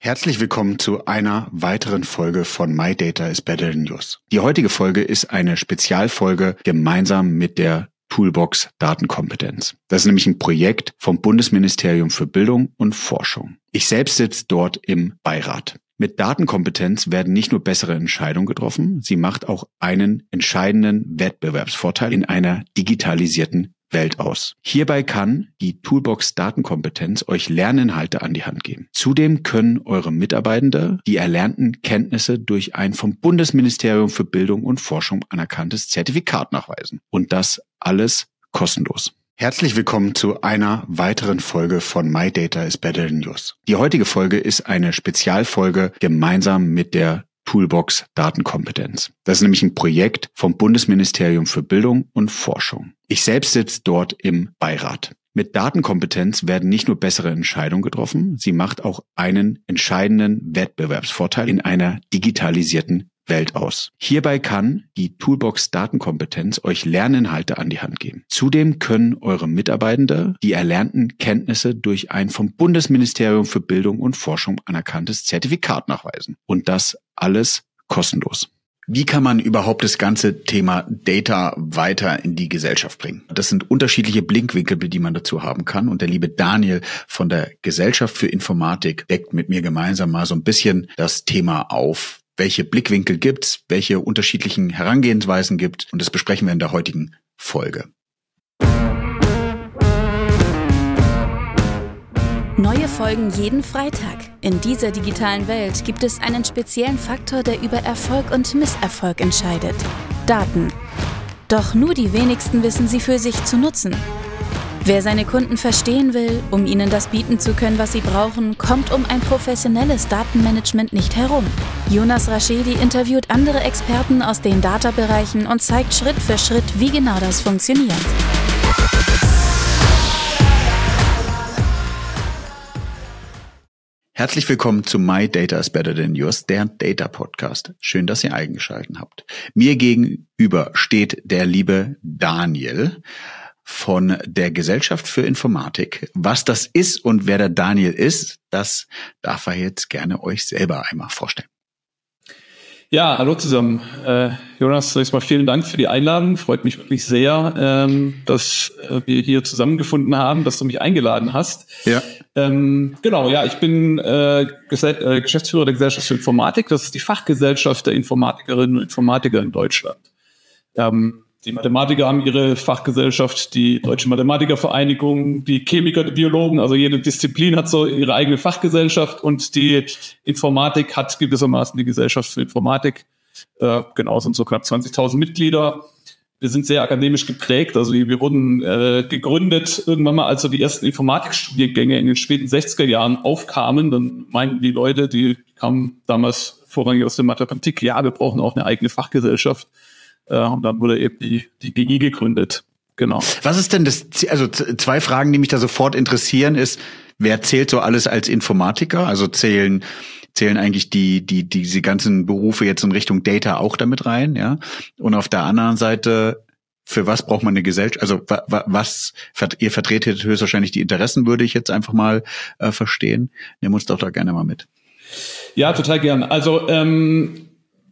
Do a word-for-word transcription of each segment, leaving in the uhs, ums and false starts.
Herzlich willkommen zu einer weiteren Folge von My Data is Better Than Yours. Die heutige Folge ist eine Spezialfolge gemeinsam mit der Toolbox Datenkompetenz. Das ist nämlich ein Projekt vom Bundesministerium für Bildung und Forschung. Ich selbst sitze dort im Beirat. Mit Datenkompetenz werden nicht nur bessere Entscheidungen getroffen, sie macht auch einen entscheidenden Wettbewerbsvorteil in einer digitalisierten Welt aus. Hierbei kann die Toolbox Datenkompetenz euch Lerninhalte an die Hand geben. Zudem können eure Mitarbeitende die erlernten Kenntnisse durch ein vom Bundesministerium für Bildung und Forschung anerkanntes Zertifikat nachweisen. Und das alles kostenlos. Herzlich willkommen zu einer weiteren Folge von My Data is Better Than Yours. Die heutige Folge ist eine Spezialfolge gemeinsam mit der Toolbox Datenkompetenz. Das ist nämlich ein Projekt vom Bundesministerium für Bildung und Forschung. Ich selbst sitze dort im Beirat. Mit Datenkompetenz werden nicht nur bessere Entscheidungen getroffen, sie macht auch einen entscheidenden Wettbewerbsvorteil in einer digitalisierten Welt aus. Hierbei kann die Toolbox Datenkompetenz euch Lerninhalte an die Hand geben. Zudem können eure Mitarbeitende die erlernten Kenntnisse durch ein vom Bundesministerium für Bildung und Forschung anerkanntes Zertifikat nachweisen. Und das alles kostenlos. Wie kann man überhaupt das ganze Thema Data weiter in die Gesellschaft bringen? Das sind unterschiedliche Blickwinkel, die man dazu haben kann. Und der liebe Daniel von der Gesellschaft für Informatik deckt mit mir gemeinsam mal so ein bisschen das Thema auf. Welche Blickwinkel gibt's, welche unterschiedlichen Herangehensweisen gibt, und das besprechen wir in der heutigen Folge. Neue Folgen jeden Freitag. In dieser digitalen Welt gibt es einen speziellen Faktor, der über Erfolg und Misserfolg entscheidet: Daten. Doch nur die wenigsten wissen sie für sich zu nutzen. Wer seine Kunden verstehen will, um ihnen das bieten zu können, was sie brauchen, kommt um ein professionelles Datenmanagement nicht herum. Jonas Raschedi interviewt andere Experten aus den Data-Bereichen und zeigt Schritt für Schritt, wie genau das funktioniert. Herzlich willkommen zu My Data is Better Than Yours, der Data Podcast. Schön, dass ihr eingeschaltet habt. Mir gegenüber steht der liebe Daniel von der Gesellschaft für Informatik. Was das ist und wer der Daniel ist, das darf er jetzt gerne euch selber einmal vorstellen. Ja, hallo zusammen. Äh, Jonas, zunächst mal vielen Dank für die Einladung. Freut mich wirklich sehr, ähm, dass äh, wir hier zusammengefunden haben, dass du mich eingeladen hast. Ja. Ähm, genau, ja, ich bin äh, Gesell- äh, Geschäftsführer der Gesellschaft für Informatik. Das ist die Fachgesellschaft der Informatikerinnen und Informatiker in Deutschland. Ähm, Die Mathematiker haben ihre Fachgesellschaft, die Deutsche Mathematikervereinigung, die Chemiker, die Biologen, also jede Disziplin hat so ihre eigene Fachgesellschaft, und die Informatik hat gewissermaßen die Gesellschaft für Informatik. Äh, genau, sind so knapp zwanzigtausend Mitglieder. Wir sind sehr akademisch geprägt, also wir wurden äh, gegründet irgendwann mal, als so die ersten Informatikstudiengänge in den späten sechziger Jahren aufkamen. Dann meinten die Leute, die kamen damals vorrangig aus der Mathematik, ja, wir brauchen auch eine eigene Fachgesellschaft. Und dann wurde eben die, die G I gegründet. Genau. Was ist denn das, also zwei Fragen, die mich da sofort interessieren, ist, wer zählt so alles als Informatiker? Also zählen, zählen eigentlich die, die, diese ganzen Berufe jetzt in Richtung Data auch damit rein, ja? Und auf der anderen Seite, für was braucht man eine Gesellschaft? Also was, ihr vertretet höchstwahrscheinlich die Interessen, würde ich jetzt einfach mal äh, verstehen. Nimm uns doch da gerne mal mit. Ja, total gern. Also, ähm,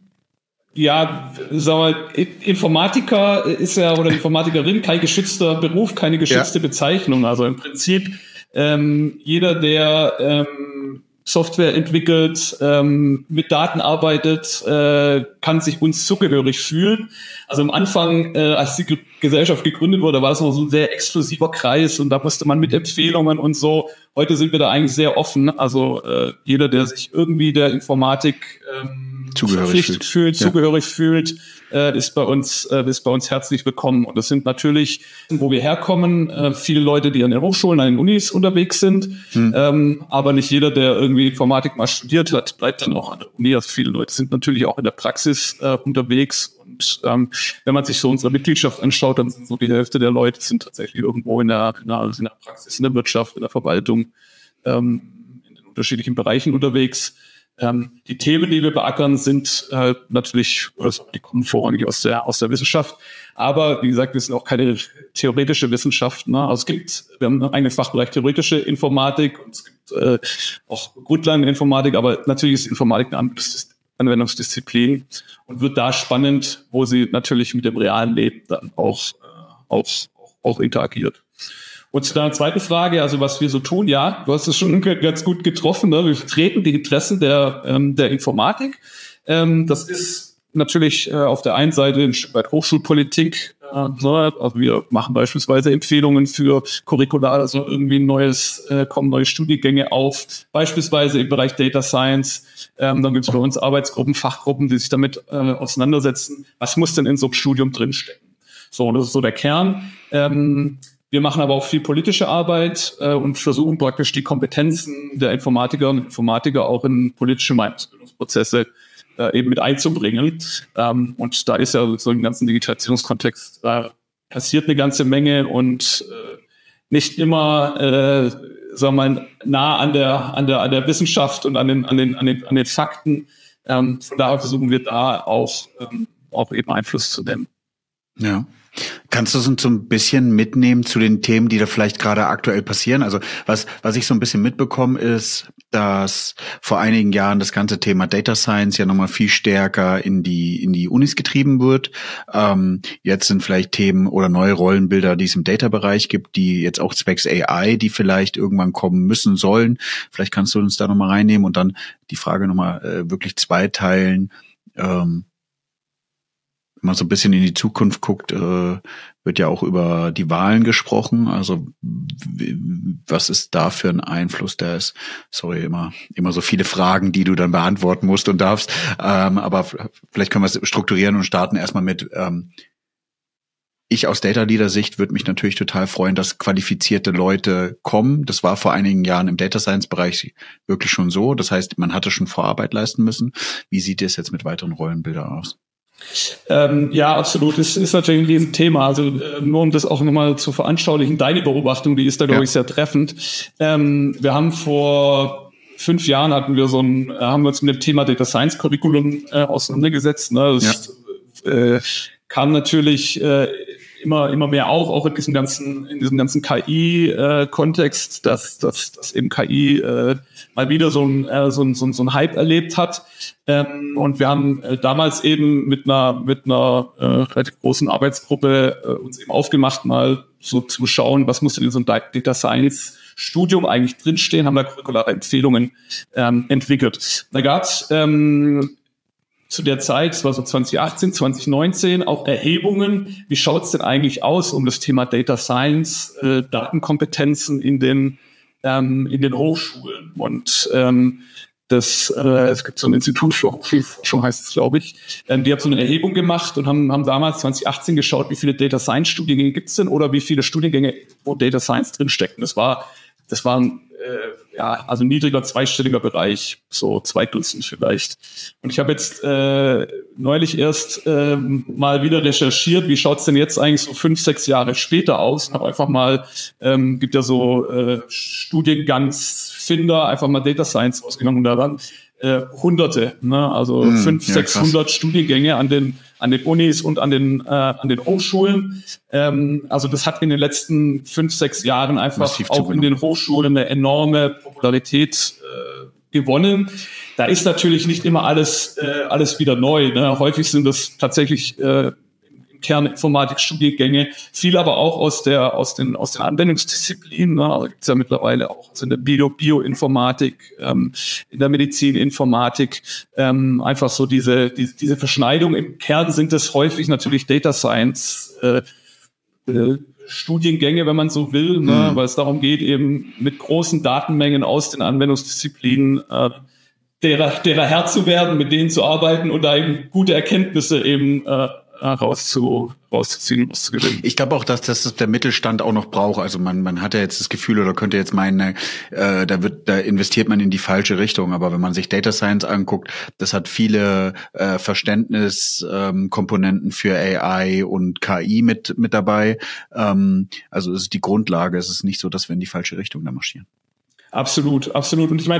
Ja, sagen wir, Informatiker ist ja, oder Informatikerin, kein geschützter Beruf, keine geschützte ja. Bezeichnung. Also im Prinzip ähm, jeder, der ähm, Software entwickelt, ähm, mit Daten arbeitet, äh, kann sich uns zugehörig fühlen. Also am Anfang, äh, als die Gesellschaft gegründet wurde, war es noch so ein sehr exklusiver Kreis, und da musste man mit Empfehlungen und so. Heute sind wir da eigentlich sehr offen. Also äh, jeder, der sich irgendwie der Informatik ähm, zugehörig fühlt, fühlt, ja. zugehörig fühlt, äh, ist bei uns, äh, ist bei uns herzlich willkommen. Und das sind natürlich, wo wir herkommen, äh, viele Leute, die an den Hochschulen, an den Unis unterwegs sind. Hm. Ähm, aber nicht jeder, der irgendwie Informatik mal studiert hat, bleibt dann auch an der Uni. Also viele Leute sind natürlich auch in der Praxis äh, unterwegs. Und ähm, wenn man sich so unsere Mitgliedschaft anschaut, dann sind so die Hälfte der Leute sind tatsächlich irgendwo in der, in der, in der Praxis, in der Wirtschaft, in der Verwaltung, ähm, in den unterschiedlichen Bereichen unterwegs. Ähm, die Themen, die wir beackern, sind äh, natürlich, also die kommen vorrangig aus der aus der Wissenschaft, aber wie gesagt, wir sind auch keine theoretische Wissenschaft. Ne? Also es gibt, wir haben einen eigenen Fachbereich theoretische Informatik und es gibt äh, auch Grundlageninformatik, aber natürlich ist Informatik eine Anwendungsdisziplin und wird da spannend, wo sie natürlich mit dem realen Leben dann auch äh, auch, auch interagiert. Und zu deiner zweiten Frage, also was wir so tun, ja, du hast es schon ganz gut getroffen, ne? Wir vertreten die Interessen der ähm, der Informatik. Ähm, das ist natürlich äh, auf der einen Seite ein Stück weit Hochschulpolitik. Äh, ne? Also wir machen beispielsweise Empfehlungen für Curricula, also irgendwie ein neues, äh, kommen neue Studiengänge auf, beispielsweise im Bereich Data Science. Ähm, dann gibt es bei uns Arbeitsgruppen, Fachgruppen, die sich damit äh, auseinandersetzen. Was muss denn in so einem Studium drinstecken? So, das ist so der Kern. Ähm, Wir machen aber auch viel politische Arbeit äh, und versuchen praktisch die Kompetenzen der Informatikerinnen und Informatiker auch in politische Meinungsbildungsprozesse äh, eben mit einzubringen. Ähm, und da ist ja so im ganzen Digitalisierungskontext äh, passiert eine ganze Menge und äh, nicht immer, äh, sagen wir mal, nah an der an der an der Wissenschaft und an den an den an den an den Fakten. Ähm, von daher versuchen wir da auch ähm, auch eben Einfluss zu nehmen. Ja. Kannst du uns so ein bisschen mitnehmen zu den Themen, die da vielleicht gerade aktuell passieren? Also was was ich so ein bisschen mitbekomme, ist, dass vor einigen Jahren das ganze Thema Data Science ja nochmal viel stärker in die in die Unis getrieben wird. Ähm, jetzt sind vielleicht Themen oder neue Rollenbilder, die es im Data-Bereich gibt, die jetzt auch zwecks A I, die vielleicht irgendwann kommen müssen sollen. Vielleicht kannst du uns da nochmal reinnehmen und dann die Frage nochmal äh, wirklich zweiteilen. Ähm, Wenn man so ein bisschen in die Zukunft guckt, äh, wird ja auch über die Wahlen gesprochen. Also w- was ist da für ein Einfluss? Da ist, sorry, immer immer so viele Fragen, die du dann beantworten musst und darfst. Ähm, aber f- vielleicht können wir es strukturieren und starten erstmal mit, ähm, ich aus Data Leader Sicht würde mich natürlich total freuen, dass qualifizierte Leute kommen. Das war vor einigen Jahren im Data Science Bereich wirklich schon so. Das heißt, man hatte schon Vorarbeit leisten müssen. Wie sieht es jetzt mit weiteren Rollenbildern aus? Ähm, ja, absolut. Es ist natürlich ein Thema. Also äh, nur um das auch nochmal zu veranschaulichen, deine Beobachtung, die ist da, glaube ich, sehr treffend. Ähm, wir haben vor fünf Jahren hatten wir so ein, haben wir uns mit dem Thema Data Science Curriculum äh, auseinandergesetzt. Ne? Das ja. äh, kam natürlich äh, immer immer mehr auf, auch in diesem ganzen in diesem ganzen K I-Kontext, äh, dass, dass, dass eben K I äh, mal wieder so ein, äh, so ein, so ein, so ein Hype erlebt hat. Ähm, und wir haben äh, damals eben mit einer mit einer äh, relativ großen Arbeitsgruppe äh, uns eben aufgemacht, mal so zu schauen, was muss denn in so einem Data Science Studium eigentlich drinstehen, haben da curriculare Empfehlungen ähm, entwickelt. Da gab's ähm, zu der Zeit, es war so zwanzig achtzehn, zwanzig neunzehn, auch Erhebungen. Wie schaut's denn eigentlich aus um das Thema Data Science, äh, Datenkompetenzen in den ähm, in den Hochschulen? Und ähm, das, äh, es gibt so ein Institut für Hochschulforschung, heißt es, glaube ich. Ähm, die haben so eine Erhebung gemacht und haben, haben damals zwanzig achtzehn geschaut, wie viele Data Science Studiengänge gibt's denn oder wie viele Studiengänge, wo Data Science drinstecken. Das war, das waren äh, ja, also niedriger zweistelliger Bereich, so zwei Dutzend vielleicht. Und ich habe jetzt äh, neulich erst äh, mal wieder recherchiert, wie schaut's denn jetzt eigentlich so fünf, sechs Jahre später aus? Und habe einfach mal, ähm, gibt ja so äh, Studiengangsfinder, einfach mal Data Science ausgegangen und daran äh, Hunderte, ne? Also hm, fünf, ja, sechshundert krass. Studiengänge an den an den Unis und an den äh, an den Hochschulen. Ähm, also das hat in den letzten fünf, sechs Jahren einfach Massiv auch zugenommen. in den Hochschulen eine enorme Popularität äh, gewonnen. Da ist natürlich nicht immer alles äh, alles wieder neu. Ne? Häufig sind das tatsächlich äh, im Kern Informatik-Studiengänge, viel aber auch aus der aus den aus den Anwendungsdisziplinen. Ne? Also gibt's ja mittlerweile auch also in der Bio Bioinformatik, ähm, in der Medizininformatik, ähm, einfach so diese diese, diese Verschneidung. Im Kern sind es häufig natürlich Data Science äh, äh, Studiengänge, wenn man so will, ne? Mhm. Weil es darum geht, eben mit großen Datenmengen aus den Anwendungsdisziplinen äh, derer, derer Herr zu werden, mit denen zu arbeiten und da eben gute Erkenntnisse eben äh, rauszu, rauszuziehen, rauszugewinnen. Ich glaube auch, dass das der Mittelstand auch noch braucht. Also man man hat ja jetzt das Gefühl oder könnte jetzt meinen, äh, da wird da investiert man in die falsche Richtung. Aber wenn man sich Data Science anguckt, das hat viele äh, Verständniskomponenten ähm, Komponenten für A I und K I mit mit dabei. Ähm, also es ist die Grundlage. Es ist nicht so, dass wir in die falsche Richtung da marschieren. Absolut, absolut. Und ich meine,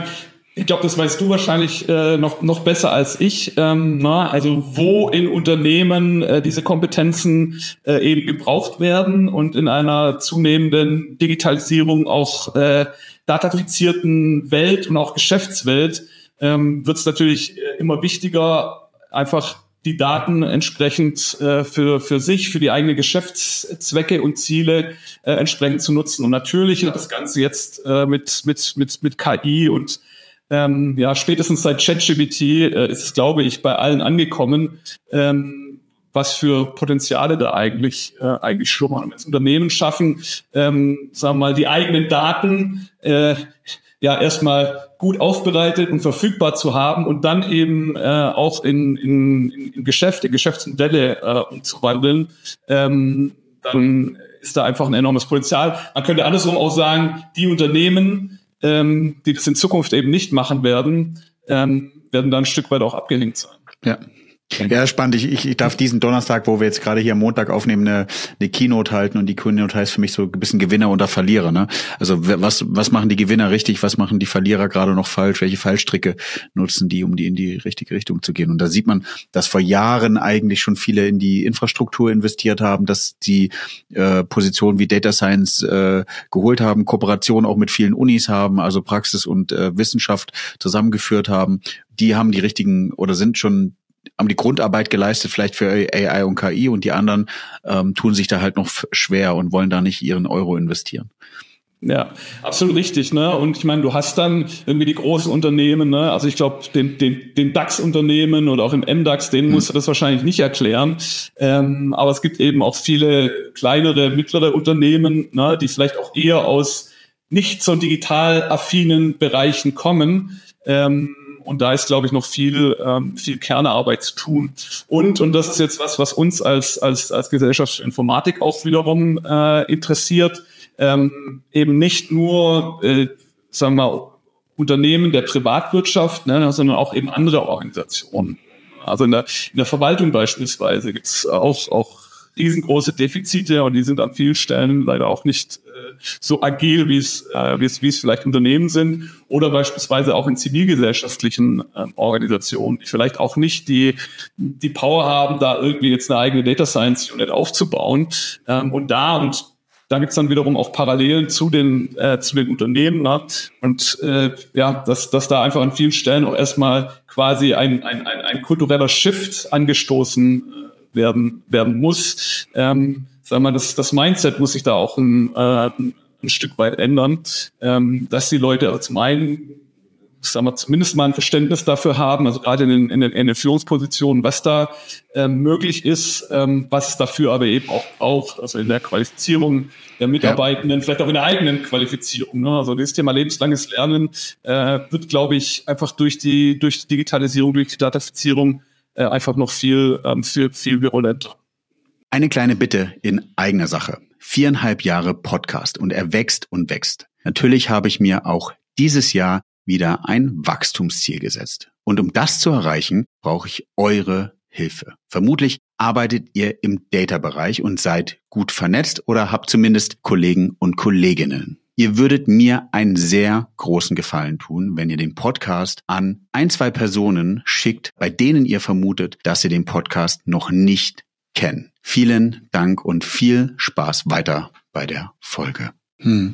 Ich glaube, das weißt du wahrscheinlich äh, noch noch besser als ich. Ähm, na, also wo in Unternehmen äh, diese Kompetenzen äh, eben gebraucht werden und in einer zunehmenden Digitalisierung auch äh, datafizierten Welt und auch Geschäftswelt ähm, wird es natürlich immer wichtiger, einfach die Daten entsprechend äh, für für sich, für die eigenen Geschäftszwecke und Ziele äh, entsprechend zu nutzen. Und natürlich das Ganze jetzt äh, mit mit mit mit K I und ähm, ja spätestens seit ChatGPT äh, ist es, glaube ich, bei allen angekommen, ähm, was für Potenziale da eigentlich äh, eigentlich schlummern. Das Unternehmen schaffen, ähm, sagen wir mal, die eigenen Daten äh, ja erstmal gut aufbereitet und verfügbar zu haben und dann eben äh, auch in, in, in Geschäfte, Geschäftsmodelle äh, umzuwandeln, ähm, dann ist da einfach ein enormes Potenzial. Man könnte andersrum auch sagen, die Unternehmen, ähm, die das in Zukunft eben nicht machen werden, ähm, werden dann ein Stück weit auch abgelenkt sein. Ja. Ja, spannend. Ich, ich, ich darf diesen Donnerstag, wo wir jetzt gerade hier am Montag aufnehmen, eine, eine Keynote halten, und die Keynote heißt für mich so ein bisschen Gewinner oder Verlierer. Ne? Also was was machen die Gewinner richtig, was machen die Verlierer gerade noch falsch, welche Fallstricke nutzen die, um die in die richtige Richtung zu gehen? Und da sieht man, dass vor Jahren eigentlich schon viele in die Infrastruktur investiert haben, dass die äh, Positionen wie Data Science äh, geholt haben, Kooperation auch mit vielen Unis haben, also Praxis und äh, Wissenschaft zusammengeführt haben. Die haben die richtigen oder sind schon haben die Grundarbeit geleistet, vielleicht für A I und K I, und die anderen ähm, tun sich da halt noch schwer und wollen da nicht ihren Euro investieren. Ja, absolut richtig, ne? Und ich meine, du hast dann irgendwie die großen Unternehmen, ne? Also ich glaube, den, den, den DAX-Unternehmen oder auch im M DAX, denen hm. musst du das wahrscheinlich nicht erklären. Ähm, aber es gibt eben auch viele kleinere, mittlere Unternehmen, ne? Die vielleicht auch eher aus nicht so digital affinen Bereichen kommen. Ähm, Und da ist, glaube ich, noch viel, ähm, viel Kernarbeit zu tun. Und, und das ist jetzt was, was uns als, als, als Gesellschaft für Informatik auch wiederum äh, interessiert, ähm, eben nicht nur, äh, sagen wir mal, Unternehmen der Privatwirtschaft, ne, sondern auch eben andere Organisationen. Also in der, in der Verwaltung beispielsweise gibt es auch, auch riesengroße Defizite, und die sind an vielen Stellen leider auch nicht äh, so agil, wie es, äh, wie es, wie es vielleicht Unternehmen sind, oder beispielsweise auch in zivilgesellschaftlichen äh, Organisationen, die vielleicht auch nicht die, die Power haben, da irgendwie jetzt eine eigene Data Science Unit aufzubauen. Ähm, und da, und da gibt's dann wiederum auch Parallelen zu den, äh, zu den Unternehmen, ne? Und äh, ja, dass, dass da einfach an vielen Stellen auch erstmal quasi ein, ein, ein, ein kultureller Shift angestoßen äh, werden werden muss. Ähm, sagen wir, das, das Mindset muss sich da auch ein, äh, ein Stück weit ändern, ähm, dass die Leute zum einen, sagen wir, zumindest mal ein Verständnis dafür haben, also gerade in den, in den, in den Führungspositionen, was da ähm, möglich ist, ähm, was es dafür aber eben auch braucht, also in der Qualifizierung der Mitarbeitenden, ja. Vielleicht auch in der eigenen Qualifizierung. Ne? Also das Thema lebenslanges Lernen äh, wird, glaube ich, einfach durch die durch die Digitalisierung, durch die Datafizierung äh, einfach noch viel, ähm, viel, viel virulenter. Eine kleine Bitte in eigener Sache. Viereinhalb Jahre Podcast, und er wächst und wächst. Natürlich habe ich mir auch dieses Jahr wieder ein Wachstumsziel gesetzt. Und um das zu erreichen, brauche ich eure Hilfe. Vermutlich arbeitet ihr im Data-Bereich und seid gut vernetzt oder habt zumindest Kollegen und Kolleginnen. Ihr würdet mir einen sehr großen Gefallen tun, wenn ihr den Podcast an ein, zwei Personen schickt, bei denen ihr vermutet, dass sie den Podcast noch nicht kennen. Vielen Dank und viel Spaß weiter bei der Folge. Hm.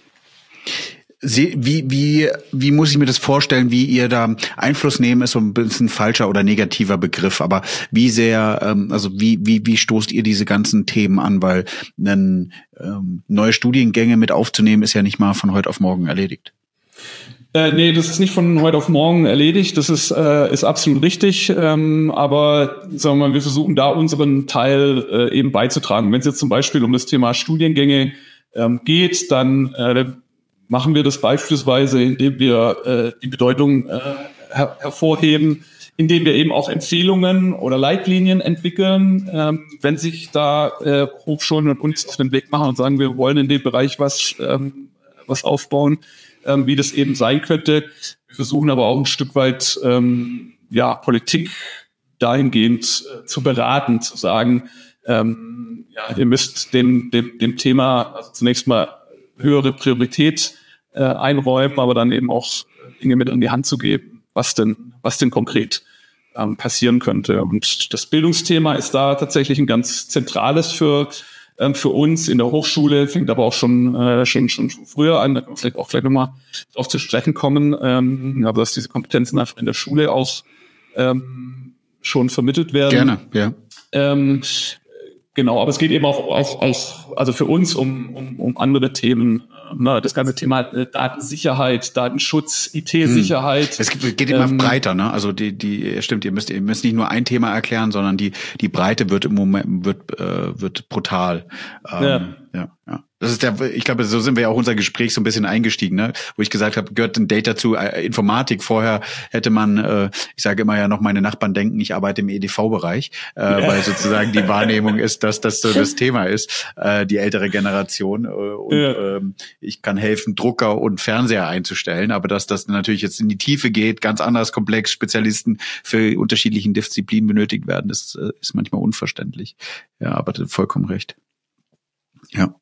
Sie, wie, wie, wie muss ich mir das vorstellen, wie ihr da Einfluss nehmen, ist so ein bisschen falscher oder negativer Begriff, aber wie sehr, ähm, also wie, wie, wie stoßt ihr diese ganzen Themen an, weil dann, ähm, neue Studiengänge mit aufzunehmen ist ja nicht mal von heute auf morgen erledigt. Äh, nee, das ist nicht von heute auf morgen erledigt, das ist, äh, ist absolut richtig, ähm, aber sagen wir mal, wir versuchen da unseren Teil äh, eben beizutragen. Wenn es jetzt zum Beispiel um das Thema Studiengänge ähm, geht, dann äh, machen wir das beispielsweise, indem wir äh, die Bedeutung äh, her- hervorheben, indem wir eben auch Empfehlungen oder Leitlinien entwickeln, ähm, wenn sich da äh, Hochschulen und uns auf den Weg machen und sagen, wir wollen in dem Bereich was, ähm, was aufbauen, ähm, wie das eben sein könnte. Wir versuchen aber auch ein Stück weit ähm, ja, Politik dahingehend äh, zu beraten, zu sagen, ähm, ja, ihr müsst dem, dem, dem Thema also zunächst mal höhere Priorität äh, einräumen, aber dann eben auch Dinge mit an die Hand zu geben, was denn, was denn konkret ähm, passieren könnte. Und das Bildungsthema ist da tatsächlich ein ganz zentrales für ähm, für uns in der Hochschule, fängt aber auch schon äh, schon schon früher an, da können wir vielleicht auch gleich nochmal drauf zu sprechen kommen, ähm, aber dass diese Kompetenzen einfach in der Schule auch ähm, schon vermittelt werden. Gerne, ja. Ähm, genau, aber es geht eben auch, auch, auch also für uns um, um, um andere Themen. Na, das ganze Thema Datensicherheit, Datenschutz, I T-Sicherheit. Es geht immer ähm, breiter, ne? Also die, die, stimmt, ihr müsst, ihr müsst nicht nur ein Thema erklären, sondern die, die Breite wird im Moment, wird, äh, wird brutal. Ähm, ja. ja, ja. Das ist der, ich glaube, so sind wir ja auch unser Gespräch so ein bisschen eingestiegen, ne? Wo ich gesagt habe, gehört ein Data zu äh, Informatik. Vorher hätte man, äh, ich sage immer ja noch, meine Nachbarn denken, ich arbeite im E D V-Bereich, äh, ja. weil sozusagen die Wahrnehmung ist, dass das so das Thema ist, äh, die ältere Generation. Äh, und ja. ähm, ich kann helfen, Drucker und Fernseher einzustellen, aber dass das natürlich jetzt in die Tiefe geht, ganz anders komplex, Spezialisten für unterschiedlichen Disziplinen benötigt werden, das äh, ist manchmal unverständlich. Ja, aber vollkommen recht. Ja.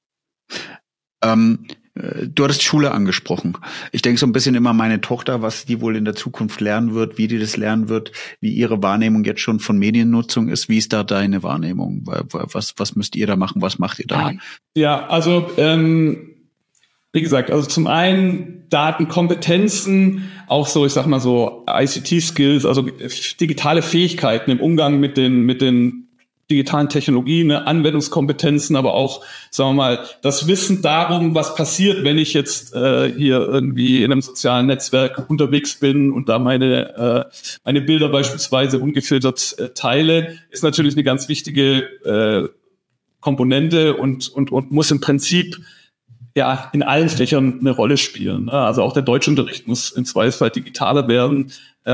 Ähm, du hattest Schule angesprochen. Ich denke so ein bisschen immer meine Tochter, was die wohl in der Zukunft lernen wird, wie die das lernen wird, wie ihre Wahrnehmung jetzt schon von Mediennutzung ist. Wie ist da deine Wahrnehmung? Was, was müsst ihr da machen? Was macht ihr da? Ja, also ähm, wie gesagt, also zum einen Datenkompetenzen, auch so, ich sag mal so I C T-Skills, also digitale Fähigkeiten im Umgang mit den mit den digitalen Technologien, ne, Anwendungskompetenzen, aber auch, sagen wir mal, das Wissen darum, was passiert, wenn ich jetzt äh, hier irgendwie in einem sozialen Netzwerk unterwegs bin und da meine äh, meine Bilder beispielsweise ungefiltert äh, teile, ist natürlich eine ganz wichtige äh, Komponente und und und muss im Prinzip ja in allen Fächern eine Rolle spielen. Ne? Also auch der Deutschunterricht muss im Zweifelsfall digitaler werden.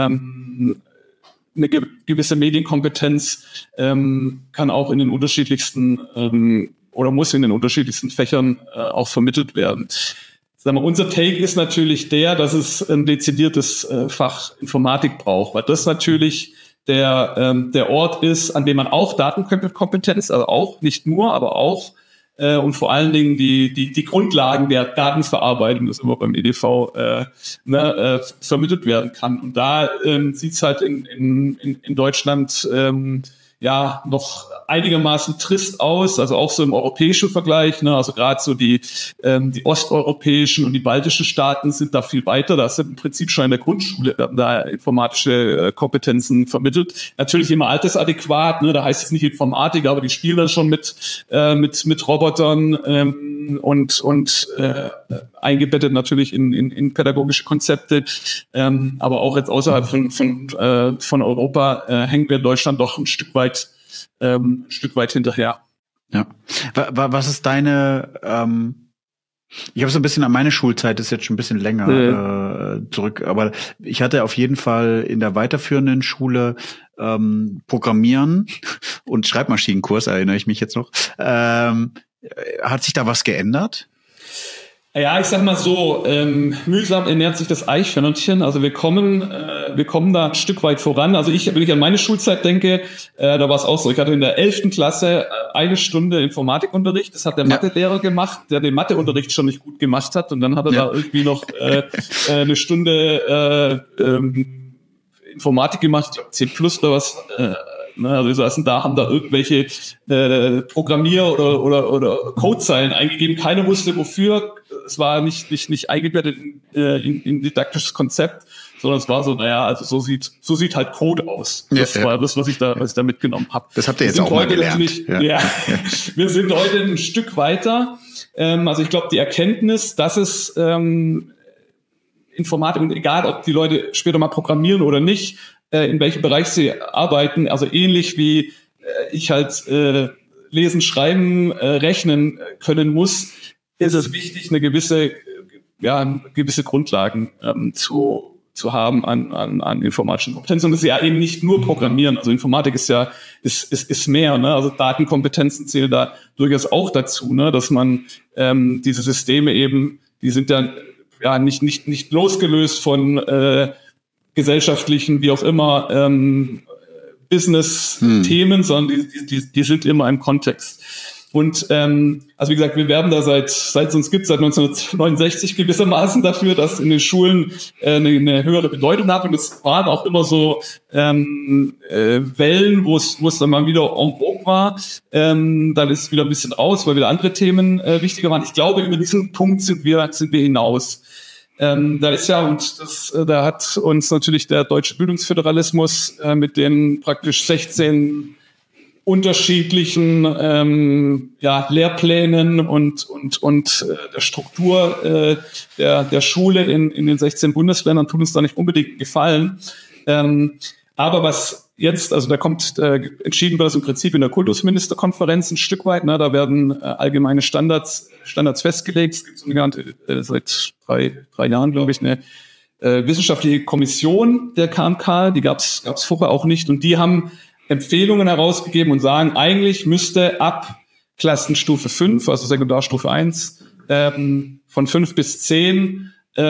Ähm, Eine ge- gewisse Medienkompetenz ähm, kann auch in den unterschiedlichsten ähm, oder muss in den unterschiedlichsten Fächern äh, auch vermittelt werden. Sagen wir, unser Take ist natürlich der, dass es ein dezidiertes äh, Fach Informatik braucht, weil das natürlich der ähm, der Ort ist, an dem man auch Datenkompetenz, also auch nicht nur, aber auch Äh, und vor allen Dingen die die die Grundlagen der Datenverarbeitung, das immer beim E D V äh, ne, äh, vermittelt werden kann. Und da ähm, sieht's halt in in in Deutschland ähm, ja noch einigermaßen trist aus, also auch so im europäischen Vergleich, ne, also gerade so die ähm, die osteuropäischen und die baltischen Staaten sind da viel weiter, da sind im Prinzip schon in der Grundschule da informatische äh, Kompetenzen vermittelt. Natürlich immer altersadäquat, ne, da heißt es nicht Informatik, aber die spielen dann schon mit äh, mit mit Robotern ähm, und und äh, eingebettet natürlich in in, in pädagogische Konzepte, ähm, aber auch jetzt außerhalb von von äh, von Europa äh, hängen wir in Deutschland doch ein Stück weit Ähm, ein Stück weit hinterher. Ja. Was ist deine, ähm, ich habe so ein bisschen an meine Schulzeit, ist jetzt schon ein bisschen länger äh. Äh, zurück, aber ich hatte auf jeden Fall in der weiterführenden Schule ähm, Programmieren und Schreibmaschinenkurs, erinnere ich mich jetzt noch. Ähm, hat sich da was geändert? Ja, ich sag mal so, ähm, mühsam ernährt sich das Eichhörnchen. Also wir kommen, äh, wir kommen da ein Stück weit voran. Also ich, wenn ich an meine Schulzeit denke, äh, da war es auch so. Ich hatte in der elften Klasse eine Stunde Informatikunterricht. Das hat der ja. Mathelehrer gemacht, der den Matheunterricht schon nicht gut gemacht hat. Und dann hat er ja. da irgendwie noch äh, eine Stunde äh, ähm, Informatik gemacht, C plus oder was. Äh, Ne, also wir saßen da, haben da irgendwelche äh, Programmier- oder, oder, oder Codezeilen eingegeben. Keiner wusste wofür. Es war nicht nicht nicht eingebettet in, äh, in, in didaktisches Konzept, sondern es war so, naja, also so sieht so sieht halt Code aus. Das ja, war ja. das, was ich da was ich da mitgenommen habe. Das habt ihr jetzt auch mal gelernt. Ja. Ja, wir sind heute ein Stück weiter. Ähm, also ich glaube, die Erkenntnis, dass es ähm, Informatik, und egal, ob die Leute später mal programmieren oder nicht, in welchem Bereich sie arbeiten, also ähnlich wie äh, ich halt äh, lesen, schreiben, äh, rechnen können muss, ist es wichtig, eine gewisse, ja, gewisse Grundlagen ähm, zu zu haben an an, an informatischen Kompetenzen. Und das ist ja eben nicht nur Programmieren. Also Informatik ist ja ist ist, ist mehr. Ne? Also Datenkompetenzen zählen da durchaus auch dazu, ne? Dass man ähm, diese Systeme eben, die sind dann ja nicht nicht nicht losgelöst von äh, gesellschaftlichen, wie auch immer, ähm, Business-Themen, hm. sondern die, die, die sind immer im Kontext. Und ähm, also wie gesagt, wir werben da seit seit es uns gibt, seit neunzehnhundertneunundsechzig gewissermaßen dafür, dass in den Schulen äh, eine, eine höhere Bedeutung hat. Und es waren auch immer so ähm, äh, Wellen, wo es wo es dann mal wieder en vogue war. Ähm, dann ist es wieder ein bisschen raus, weil wieder andere Themen äh, wichtiger waren. Ich glaube, über diesen Punkt sind wir sind wir hinaus. Ähm, da ist ja, und das, äh, da hat uns natürlich der deutsche Bildungsföderalismus äh, mit den praktisch sechzehn unterschiedlichen ähm, ja, Lehrplänen und und und äh, der Struktur äh, der der Schule in in den sechzehn Bundesländern tut uns da nicht unbedingt gefallen. Ähm, aber was jetzt, also da kommt äh, entschieden wird das im Prinzip in der Kultusministerkonferenz ein Stück weit. Ne, da werden äh, allgemeine Standards Standards festgelegt. Es gibt so eine, äh, seit drei drei Jahren, glaube ich, eine äh, wissenschaftliche Kommission der K M K. Die gab es gab es vorher auch nicht, und die haben Empfehlungen herausgegeben und sagen, eigentlich müsste ab Klassenstufe fünf, also Sekundarstufe eins, ähm, von fünf bis zehn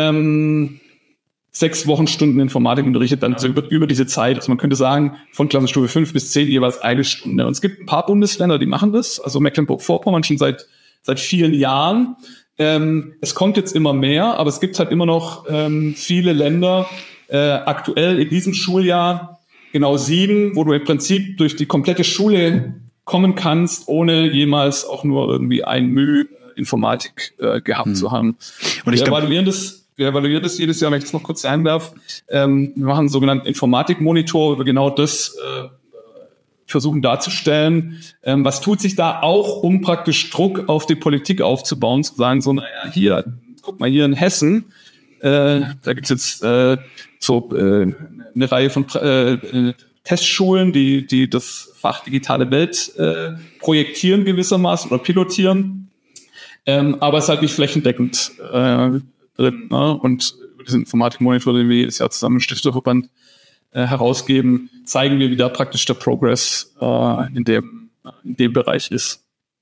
ähm, sechs Wochenstunden Informatik unterrichtet, dann also über, über diese Zeit. Also man könnte sagen, von Klassenstufe fünf bis zehn jeweils eine Stunde. Und es gibt ein paar Bundesländer, die machen das, also Mecklenburg-Vorpommern schon seit seit vielen Jahren. Ähm, es kommt jetzt immer mehr, aber es gibt halt immer noch ähm, viele Länder, äh, aktuell in diesem Schuljahr genau sieben, wo du im Prinzip durch die komplette Schule kommen kannst, ohne jemals auch nur irgendwie ein Mühe Informatik äh, gehabt hm. zu haben. Und ich wir glaub, evaluieren das, wir evaluieren das jedes Jahr, wenn ich das noch kurz einwerfe. Ähm, wir machen einen sogenannten Informatikmonitor, wo wir genau das äh, versuchen darzustellen. Ähm, was tut sich da auch, um praktisch Druck auf die Politik aufzubauen, zu sagen, so, naja, hier, guck mal, hier in Hessen, äh, da gibt's jetzt äh, so äh, eine Reihe von äh, Testschulen, die die das Fach digitale Welt äh, projektieren gewissermaßen oder pilotieren, ähm, aber es ist halt nicht flächendeckend äh, drin. Ne? Und über diesen Informatikmonitor, den wir jedes Jahr zusammen im Stifterverband äh, herausgeben, zeigen wir, wie da praktisch der Progress äh, in dem in dem Bereich ist.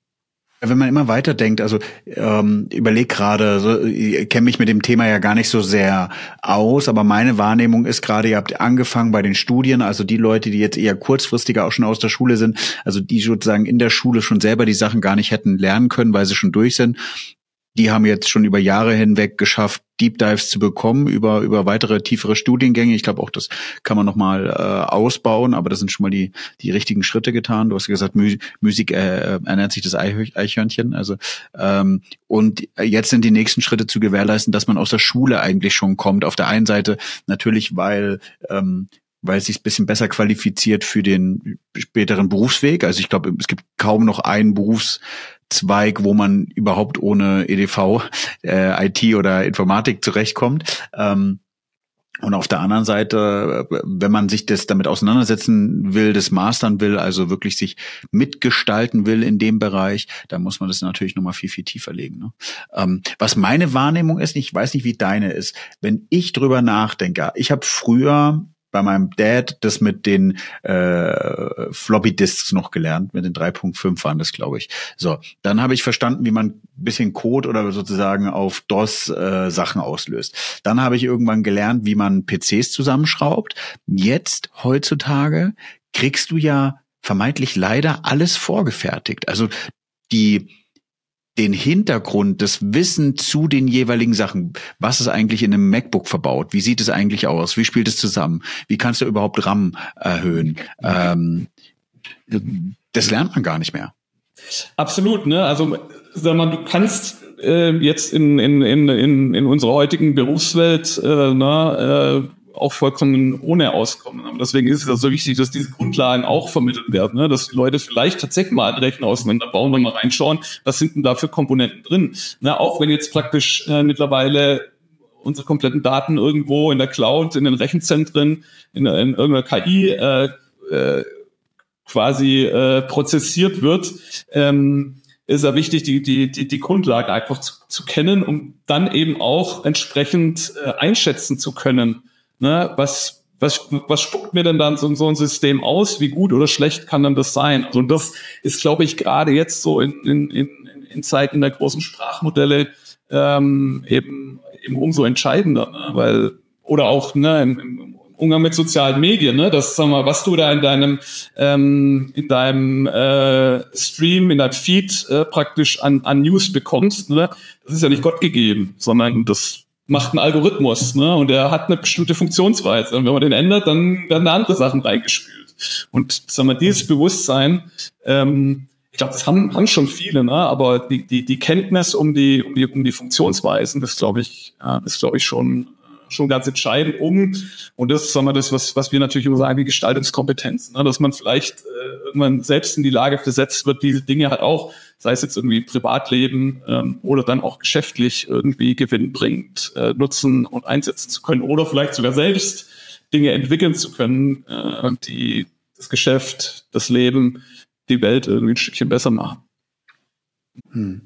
Wenn man immer weiterdenkt, also ähm, überleg gerade, so, ich kenne mich mit dem Thema ja gar nicht so sehr aus, aber meine Wahrnehmung ist gerade, ihr habt angefangen bei den Studien, also die Leute, die jetzt eher kurzfristiger auch schon aus der Schule sind, also die sozusagen in der Schule schon selber die Sachen gar nicht hätten lernen können, weil sie schon durch sind. Die haben jetzt schon über Jahre hinweg geschafft, Deep Dives zu bekommen über über weitere tiefere Studiengänge. Ich glaube auch, das kann man noch mal äh, ausbauen, aber das sind schon mal die die richtigen Schritte getan. Du hast gesagt, Mü- Musik äh, ernährt sich das Eichhör- Eichhörnchen. Also ähm, und jetzt sind die nächsten Schritte zu gewährleisten, dass man aus der Schule eigentlich schon kommt. Auf der einen Seite natürlich, weil ähm, weil es sich ein bisschen besser qualifiziert für den späteren Berufsweg. Also ich glaube, es gibt kaum noch einen Berufszweig, wo man überhaupt ohne E D V, äh, I T oder Informatik zurechtkommt. Ähm, und auf der anderen Seite, wenn man sich das damit auseinandersetzen will, das mastern will, also wirklich sich mitgestalten will in dem Bereich, dann muss man das natürlich nochmal viel, viel tiefer legen. Ne? Ähm, was meine Wahrnehmung ist, ich weiß nicht, wie deine ist, wenn ich drüber nachdenke, ich habe früher bei meinem Dad das mit den äh, Floppy Disks noch gelernt, mit den drei Punkt fünf waren das, glaube ich. So, dann habe ich verstanden, wie man ein bisschen Code oder sozusagen auf DOS äh, Sachen auslöst. Dann habe ich irgendwann gelernt, wie man P Cs zusammenschraubt. Jetzt, heutzutage, kriegst du ja vermeintlich leider alles vorgefertigt. Also die den Hintergrund, das Wissen zu den jeweiligen Sachen. Was ist eigentlich in einem MacBook verbaut? Wie sieht es eigentlich aus? Wie spielt es zusammen? Wie kannst du überhaupt RAM erhöhen? Ähm, das lernt man gar nicht mehr. Absolut, ne? Also sag mal, du kannst äh, jetzt in in in in in unserer heutigen Berufswelt äh, ne, äh, auch vollkommen ohne auskommen. Aber deswegen ist es ja so wichtig, dass diese Grundlagen auch vermittelt werden, ne? Dass die Leute vielleicht tatsächlich mal einen Rechner auseinanderbauen und mal reinschauen, was sind denn da für Komponenten drin. Ne? Auch wenn jetzt praktisch äh, mittlerweile unsere kompletten Daten irgendwo in der Cloud, in den Rechenzentren, in, in irgendeiner K I äh, äh, quasi äh, prozessiert wird, ähm, ist ja wichtig, die die die die Grundlagen einfach zu, zu kennen, um dann eben auch entsprechend äh, einschätzen zu können. Ne, was, was, was spuckt mir denn dann so, so ein System aus? Wie gut oder schlecht kann dann das sein? Und das ist, glaube ich, gerade jetzt so in, in, in, in Zeiten der großen Sprachmodelle ähm, eben, eben umso entscheidender, ne? Weil, oder auch ne, im, im Umgang mit sozialen Medien, ne? Das, sag mal, was du da in deinem ähm, in deinem äh, Stream, in deinem Feed äh, praktisch an an News bekommst, ne? Das ist ja nicht Gott gegeben, sondern das macht ein Algorithmus, ne? Und der hat eine bestimmte Funktionsweise. Und wenn man den ändert, dann werden da andere Sachen reingespült. Und sag mal, dieses Bewusstsein, ähm, ich glaube, das haben, haben schon viele, ne? Aber die, die, die Kenntnis um die, um die, um die Funktionsweisen, das glaube ich, ja, das glaube ich schon, schon ganz entscheidend um. Und das ist, sagen wir, das, was, was wir natürlich immer sagen, die Gestaltungskompetenz, ne? Dass man vielleicht äh, irgendwann selbst in die Lage versetzt wird, diese Dinge halt auch, sei es jetzt irgendwie Privatleben ähm, oder dann auch geschäftlich irgendwie gewinnbringend äh, nutzen und einsetzen zu können oder vielleicht sogar selbst Dinge entwickeln zu können, äh, die das Geschäft, das Leben, die Welt irgendwie ein Stückchen besser machen. Hm.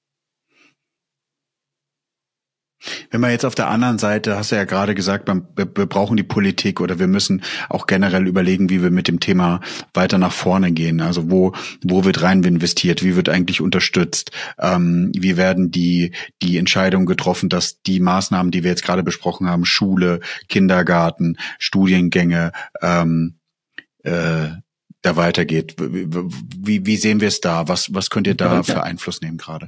Wenn man jetzt auf der anderen Seite, hast du ja gerade gesagt, wir brauchen die Politik oder wir müssen auch generell überlegen, wie wir mit dem Thema weiter nach vorne gehen. Also wo wo wird rein investiert, wie wird eigentlich unterstützt, ähm, wie werden die die Entscheidungen getroffen, dass die Maßnahmen, die wir jetzt gerade besprochen haben, Schule, Kindergarten, Studiengänge, ähm, äh, da weitergeht. Wie, wie sehen wir es da? Was, was könnt ihr da für Einfluss nehmen gerade?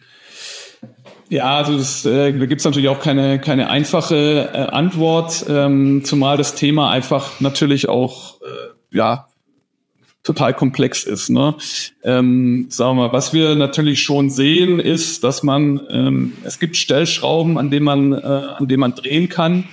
Ja, also das, äh, da gibt's natürlich auch keine keine einfache äh, Antwort, ähm, zumal das Thema einfach natürlich auch äh, ja total komplex ist. Ne? Ähm, sagen wir mal, was wir natürlich schon sehen, ist, dass man ähm, es gibt Stellschrauben, an denen man äh, an denen man drehen kann.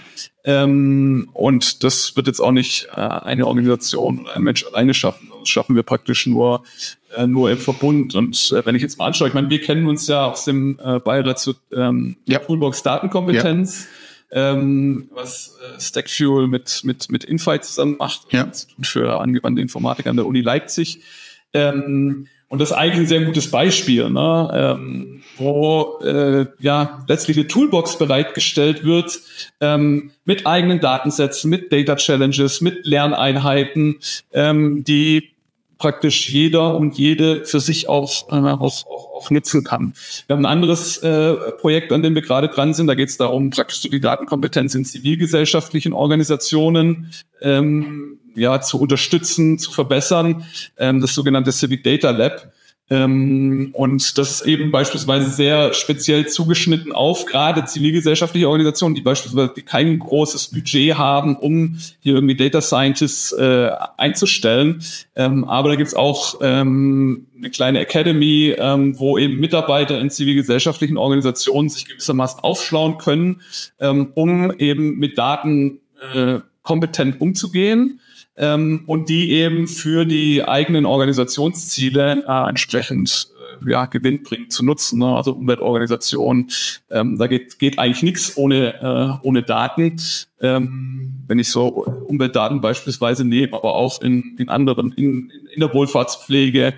Ähm, und das wird jetzt auch nicht äh, eine Organisation oder ein Mensch alleine schaffen. Das schaffen wir praktisch nur äh, nur im Verbund. Und äh, wenn ich jetzt mal anschaue, ich meine, wir kennen uns ja aus dem äh, Beirat zu ähm, ja. Toolbox Datenkompetenz, ja. ähm, was äh, Stackfuel mit mit mit Infight zusammen macht, ja. Institut für angewandte Informatik an der Uni Leipzig. Ähm, Und das ist eigentlich ein sehr gutes Beispiel, ne? ähm, wo äh, ja letztlich eine Toolbox bereitgestellt wird ähm, mit eigenen Datensätzen, mit Data Challenges, mit Lerneinheiten, ähm, die praktisch jeder und jede für sich auch, äh, auch, auch, auch nutzen kann. Wir haben ein anderes äh, Projekt, an dem wir gerade dran sind. Da geht es darum, praktisch die Datenkompetenz in zivilgesellschaftlichen Organisationen ähm, ja zu unterstützen, zu verbessern. Ähm, das sogenannte Civic Data Lab. Ähm, und das ist eben beispielsweise sehr speziell zugeschnitten auf gerade zivilgesellschaftliche Organisationen, die beispielsweise kein großes Budget haben, um hier irgendwie Data Scientists äh, einzustellen. Ähm, aber da gibt's auch ähm, eine kleine Academy, ähm, wo eben Mitarbeiter in zivilgesellschaftlichen Organisationen sich gewissermaßen aufschlauen können, ähm, um eben mit Daten äh, kompetent umzugehen. Ähm, und die eben für die eigenen Organisationsziele äh, entsprechend äh, ja, gewinnbringend zu nutzen. Ne? Also Umweltorganisationen, ähm, da geht, geht eigentlich nichts ohne, äh, ohne Daten. Ähm, wenn ich so Umweltdaten beispielsweise nehme, aber auch in, in anderen, in, in der Wohlfahrtspflege,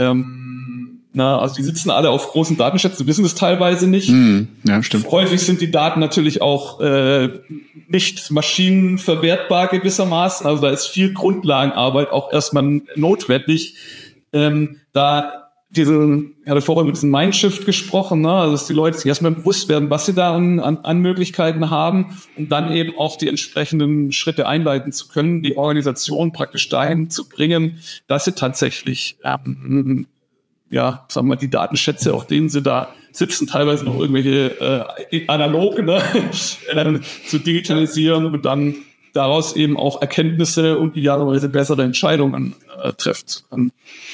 ähm, na, also die sitzen alle auf großen Datenschätzen, wissen das teilweise nicht. Mm, ja, stimmt. Häufig sind die Daten natürlich auch äh, nicht maschinenverwertbar gewissermaßen. Also da ist viel Grundlagenarbeit auch erstmal notwendig. Ähm, da diesen, ich hatte vorher mit diesem Mindshift gesprochen, ne? Also dass die Leute sich erstmal bewusst werden, was sie da an, an, an Möglichkeiten haben, um dann eben auch die entsprechenden Schritte einleiten zu können, die Organisation praktisch dahin zu bringen, dass sie tatsächlich ähm, ja, sagen wir, die Datenschätze, auf denen sie da sitzen, teilweise noch irgendwelche äh, analoge, ne, zu digitalisieren und dann daraus eben auch Erkenntnisse und idealerweise bessere Entscheidungen äh, treffen zu können.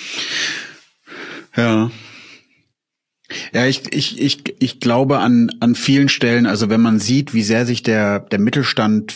Ja. Ja, ich, ich, ich, ich glaube an, an vielen Stellen, also wenn man sieht, wie sehr sich der, der Mittelstand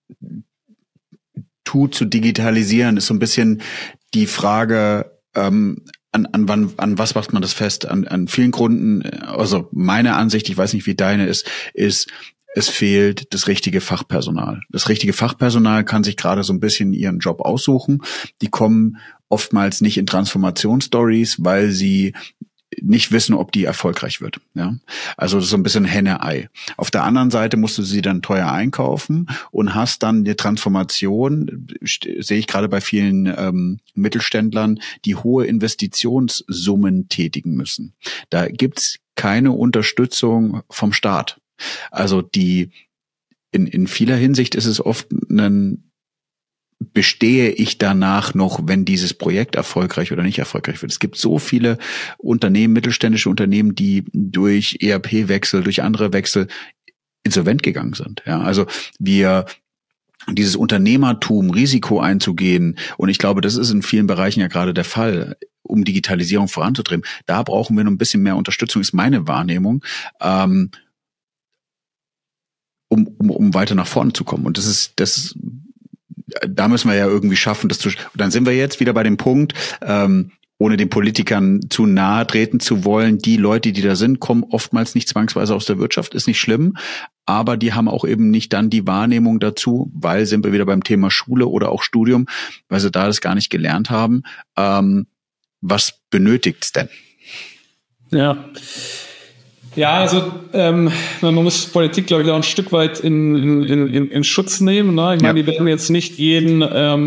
tut zu digitalisieren, ist so ein bisschen die Frage, ähm, An, an wann, an was macht man das fest? An, an vielen Gründen, also meine Ansicht, ich weiß nicht, wie deine ist, ist, es fehlt das richtige Fachpersonal. Das richtige Fachpersonal kann sich gerade so ein bisschen ihren Job aussuchen. Die kommen oftmals nicht in Transformationsstories, weil sie nicht wissen, ob die erfolgreich wird. Ja, also das ist so ein bisschen Henne-Ei. Auf der anderen Seite musst du sie dann teuer einkaufen und hast dann die Transformation, sehe ich gerade bei vielen ähm, Mittelständlern, die hohe Investitionssummen tätigen müssen. Da gibt's keine Unterstützung vom Staat. Also die in, in vieler Hinsicht ist es oft ein, bestehe ich danach noch, wenn dieses Projekt erfolgreich oder nicht erfolgreich wird. Es gibt so viele Unternehmen, mittelständische Unternehmen, die durch E R P-Wechsel, durch andere Wechsel insolvent gegangen sind. Ja, also wir dieses Unternehmertum, Risiko einzugehen, und ich glaube, das ist in vielen Bereichen ja gerade der Fall, um Digitalisierung voranzutreiben. Da brauchen wir noch ein bisschen mehr Unterstützung, ist meine Wahrnehmung, ähm, um, um, um weiter nach vorne zu kommen. Und das ist, das, da müssen wir ja irgendwie schaffen, das zu. Und dann sind wir jetzt wieder bei dem Punkt, ähm, ohne den Politikern zu nahe treten zu wollen, die Leute, die da sind, kommen oftmals nicht zwangsweise aus der Wirtschaft, ist nicht schlimm, aber die haben auch eben nicht dann die Wahrnehmung dazu, weil sind wir wieder beim Thema Schule oder auch Studium, weil sie da das gar nicht gelernt haben. Ähm, was benötigt's denn? Ja. Ja, also ähm, man muss Politik, glaube ich, auch ein Stück weit in, in, in, in Schutz nehmen. Ne? Ich meine, ja. Die werden jetzt nicht jeden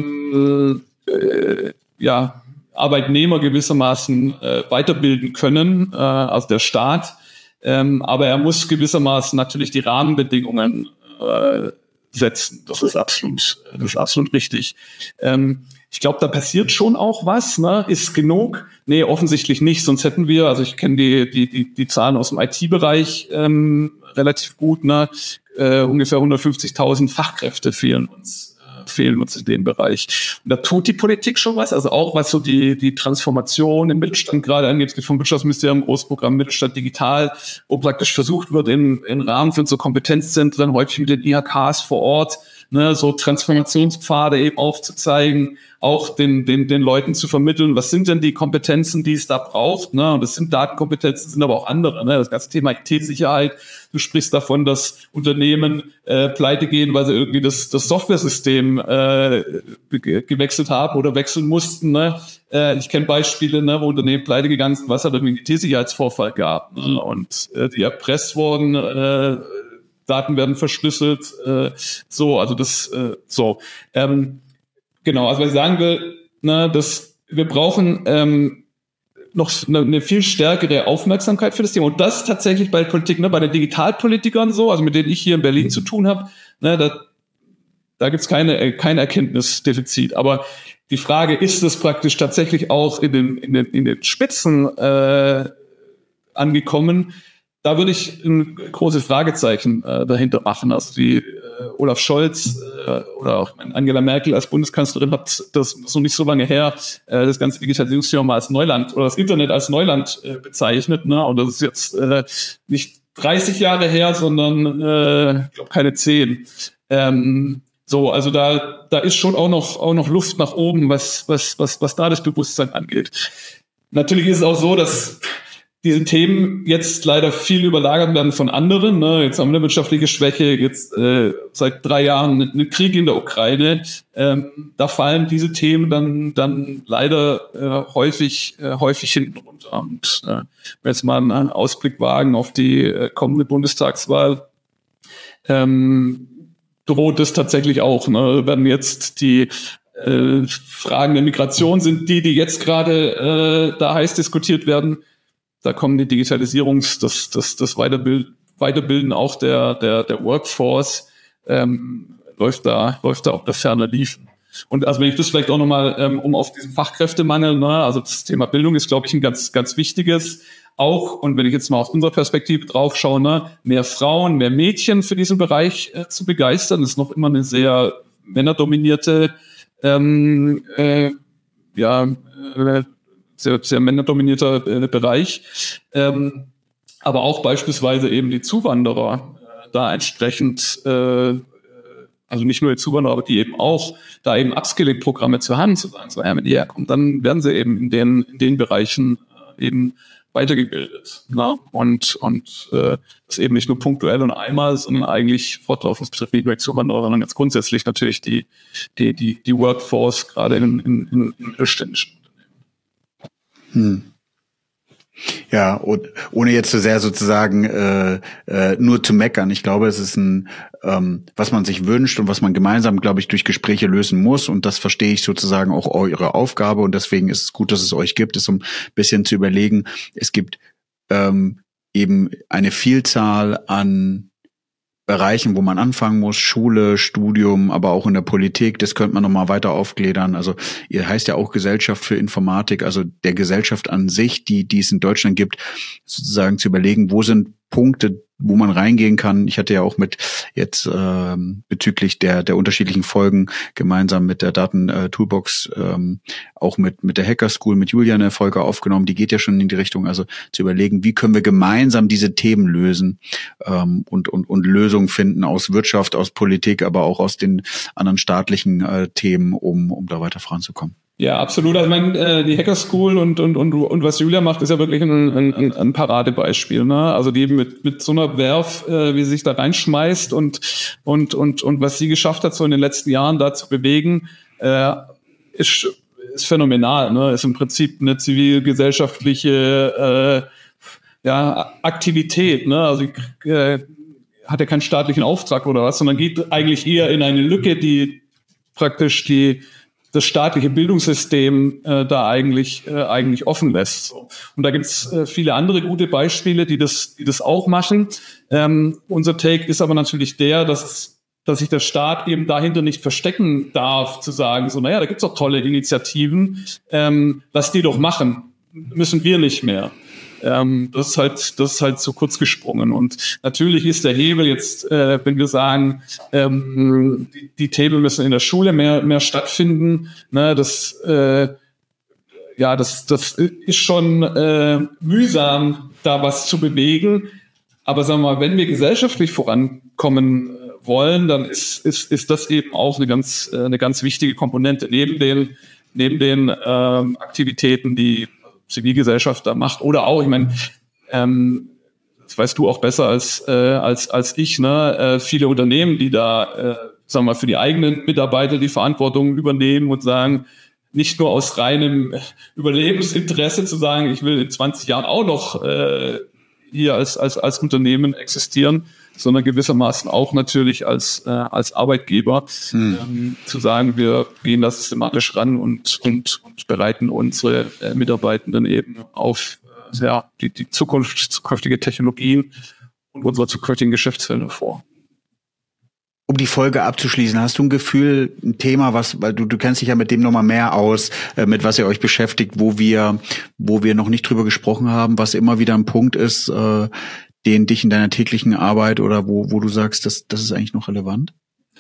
ähm, äh, ja, Arbeitnehmer gewissermaßen äh, weiterbilden können, äh, also der Staat. Ähm, aber er muss gewissermaßen natürlich die Rahmenbedingungen äh, setzen. Das ist absolut, das ist absolut richtig. Ähm, ich glaube, da passiert schon auch was. Ne? Ist genug? Nee, offensichtlich nicht. Sonst hätten wir, also ich kenne die, die, die, die Zahlen aus dem I T-Bereich ähm, relativ gut. Ne? Äh, ungefähr hundertfünfzigtausend Fachkräfte fehlen uns. fehlen uns in dem Bereich. Und da tut die Politik schon was, also auch was so die die Transformation im Mittelstand gerade angeht. Es gibt vom Wirtschaftsministerium ein Großprogramm Mittelstand digital, wo praktisch versucht wird, in, in Rahmen von so Kompetenzzentren, häufig mit den I H Ks vor Ort, ne, so Transformationspfade eben aufzuzeigen, auch den den den Leuten zu vermitteln, was sind denn die Kompetenzen, die es da braucht, ne? Und das sind Datenkompetenzen, sind aber auch andere, ne? Das ganze Thema I T-Sicherheit. Du sprichst davon, dass Unternehmen äh, pleite gehen, weil sie irgendwie das das Softwaresystem äh, ge- gewechselt haben oder wechseln mussten, ne? Äh, ich kenne Beispiele, ne, wo Unternehmen pleite gegangen sind, was halt irgendwie einen I T-Sicherheitsvorfall gab, ne? Und äh, die erpresst wurden, äh, Daten werden verschlüsselt, äh, so, also das, äh, so. Ähm, genau, also was ich sagen will, ne, dass wir brauchen ähm, noch eine, eine viel stärkere Aufmerksamkeit für das Thema. Und das tatsächlich bei Politik, ne, bei den Digitalpolitikern so, also mit denen ich hier in Berlin zu tun habe, ne, da, da gibt's keine, kein Erkenntnisdefizit. Aber die Frage, ist es praktisch tatsächlich auch in den, in den, in den Spitzen äh, angekommen? Da würde ich ein großes Fragezeichen äh, dahinter machen. Also die äh, Olaf Scholz äh, oder auch Angela Merkel als Bundeskanzlerin hat das so nicht so lange her, äh, das ganze Digitalisierungsthema als Neuland oder das Internet als Neuland äh, bezeichnet. Ne? Und das ist jetzt äh, nicht dreißig Jahre her, sondern äh, ich glaube keine zehn. Ähm, so, also da da ist schon auch noch auch noch Luft nach oben, was was was was da das Bewusstsein angeht. Natürlich ist es auch so, dass diese Themen jetzt leider viel überlagert werden von anderen. Ne? Jetzt haben wir eine wirtschaftliche Schwäche, jetzt äh, seit drei Jahren einen Krieg in der Ukraine. Ähm, da fallen diese Themen dann dann leider äh, häufig äh, häufig hinten runter. Und äh, wenn wir jetzt mal einen Ausblick wagen auf die äh, kommende Bundestagswahl, ähm, droht es tatsächlich auch. Ne? Werden jetzt die äh, Fragen der Migration sind die, die jetzt gerade äh, da heiß diskutiert werden. Da kommen die Digitalisierungs-, das, das, das Weiterbild, Weiterbilden auch der, der, der Workforce, ähm, läuft da, läuft da auf der Ferne liefen. Und also wenn ich das vielleicht auch nochmal, ähm, um auf diesen Fachkräftemangel, ne, also das Thema Bildung ist, glaube ich, ein ganz, ganz wichtiges. Auch, und wenn ich jetzt mal aus unserer Perspektive drauf schaue, ne, mehr Frauen, mehr Mädchen für diesen Bereich äh, zu begeistern, ist noch immer eine sehr männerdominierte, ähm, äh, ja, äh, sehr, sehr männerdominierter äh, Bereich, ähm, aber auch beispielsweise eben die Zuwanderer äh, da entsprechend, äh, also nicht nur die Zuwanderer, aber die eben auch da eben Upskilling-Programme zur Hand zu sagen, so, ja, wenn die herkommen, dann werden sie eben in den in den Bereichen äh, eben weitergebildet, ne? Und und äh, das eben nicht nur punktuell und einmal, sondern eigentlich fortlaufend betrifft nicht nur die Zuwanderer, sondern ganz grundsätzlich natürlich die die die die Workforce gerade in in, in, in mittelständischen. Hm. Ja, und ohne jetzt so sehr sozusagen äh, äh, nur zu meckern. Ich glaube, es ist ein, ähm, was man sich wünscht und was man gemeinsam, glaube ich, durch Gespräche lösen muss. Und das verstehe ich sozusagen auch eure Aufgabe. Und deswegen ist es gut, dass es euch gibt, ist um ein bisschen zu überlegen. Es gibt ähm, eben eine Vielzahl an Bereichen, wo man anfangen muss, Schule, Studium, aber auch in der Politik, das könnte man nochmal weiter aufgliedern. Also ihr heißt ja auch Gesellschaft für Informatik, also der Gesellschaft an sich, die, die es in Deutschland gibt, sozusagen zu überlegen, wo sind Punkte, wo man reingehen kann. Ich hatte ja auch mit jetzt ähm, bezüglich der der unterschiedlichen Folgen gemeinsam mit der Daten-Toolbox ähm, auch mit mit der Hacker School, mit Julia eine Folge aufgenommen. Die geht ja schon in die Richtung, also zu überlegen, wie können wir gemeinsam diese Themen lösen ähm, und und und Lösungen finden aus Wirtschaft, aus Politik, aber auch aus den anderen staatlichen äh, Themen, um um da weiter voranzukommen. Ja, absolut. Also ich meine, äh, die Hacker School und und und und was Julia macht, ist ja wirklich ein, ein, ein Paradebeispiel. Ne? Also die mit mit so einer Werf, äh, wie sie sich da reinschmeißt und und und und was sie geschafft hat, so in den letzten Jahren da zu bewegen, äh, ist ist phänomenal. Ne? Ist im Prinzip eine zivilgesellschaftliche äh, ja Aktivität. Ne? Also äh, hat ja keinen staatlichen Auftrag oder was, sondern geht eigentlich eher in eine Lücke, die praktisch die das staatliche Bildungssystem äh, da eigentlich äh, eigentlich offen lässt. So. Und da gibt's äh, viele andere gute Beispiele, die das die das auch machen. Ähm, unser Take ist aber natürlich der, dass dass sich der Staat eben dahinter nicht verstecken darf, zu sagen, so naja, da gibt's doch tolle Initiativen, ähm, lass die doch machen, müssen wir nicht mehr. Ähm, das ist halt, das ist halt zu kurz gesprungen. Und natürlich ist der Hebel jetzt, äh, wenn wir sagen, ähm, die, die Themen müssen in der Schule mehr, mehr stattfinden, ne, das, äh, ja, das, das ist schon äh, mühsam, da was zu bewegen. Aber sagen wir mal, wenn wir gesellschaftlich vorankommen wollen, dann ist, ist, ist das eben auch eine ganz, eine ganz wichtige Komponente neben den, neben den ähm, Aktivitäten, die Zivilgesellschaft da macht, oder auch, ich meine, ähm, das weißt du auch besser als äh, als als ich, ne? Äh, viele Unternehmen, die da, äh, sagen wir mal, für die eigenen Mitarbeiter die Verantwortung übernehmen und sagen, nicht nur aus reinem Überlebensinteresse zu sagen, ich will in zwanzig Jahren auch noch äh, hier als als als Unternehmen existieren, sondern gewissermaßen auch natürlich als äh, als Arbeitgeber hm. ähm, zu sagen, wir gehen da systematisch ran und und, und bereiten unsere äh, Mitarbeitenden eben auf äh, ja die die Zukunft zukünftige Technologien und unsere zukünftigen Geschäftsfelder vor. Um die Folge abzuschließen, hast du ein Gefühl, ein Thema, was, weil du du kennst dich ja mit dem nochmal mehr aus, äh, mit was ihr euch beschäftigt, wo wir wo wir noch nicht drüber gesprochen haben, was immer wieder ein Punkt ist, äh, den dich in deiner täglichen Arbeit oder wo wo du sagst, das das ist eigentlich noch relevant?